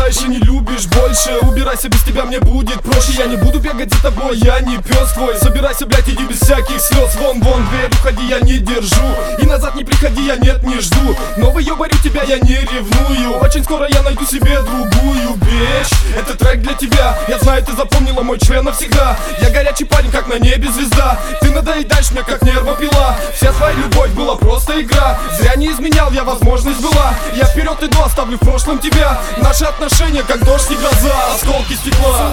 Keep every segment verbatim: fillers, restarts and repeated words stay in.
скучаешь и не любишь больше. Убирайся, без тебя мне будет проще. Я не буду бегать за тобой, я не пес твой. Собирайся, блядь, иди без всяких слез. Вон, вон, дверь, уходи, я не держу. И назад не приходи, я нет, не жду. Но выебарю тебя, я не ревную. Очень скоро я найду себе другую вещь. Это трек для тебя. Я знаю, ты запомнила мой член навсегда. Я горячий парень, как на небе звезда. Ты надоедаешь мне, как нервопила. Вся твоя любовь была просто игра. Зря не изменял, я возможность была. Я вперед иду, оставлю в прошлом тебя. Наши отношения, как дождь и гроза, осколки стекла.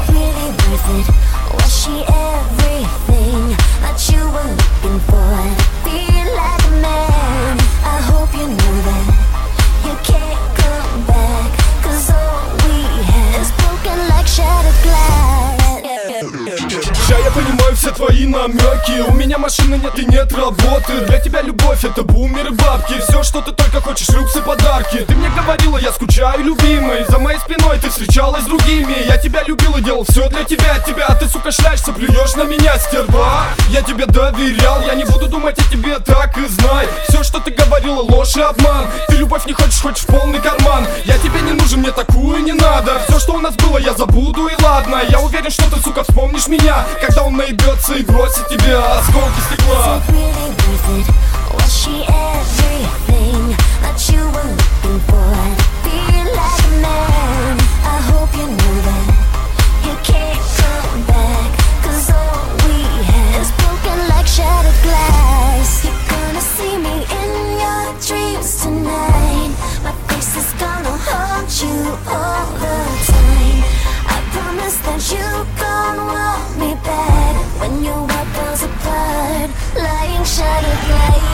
Ща я понимаю все твои намеки. У меня машины нет и нет работы. Для тебя любовь это бумер и бабки. Все, что ты только хочешь, люкс и подарки. Ты мне говорила, я скучаю, любимый. За моей спиной ты встречалась с другими. Я тебя любил и делал все для тебя. Тебя, а ты, сука, шляешься, плюешь на меня, стерва. Я тебе доверял, я не буду думать о тебе, так и знай. Все, что ты говорила, ложь и обман. Ты любовь не хочешь, хочешь полный карман. Я тебе не нужен, мне такую не надо. Все, что у нас было, я забуду и ладно. Я уверен, что ты, сука, вспомнишь меня, когда он наебется и бросит тебя осколки стекла. When your world falls apart, lying shattered glass.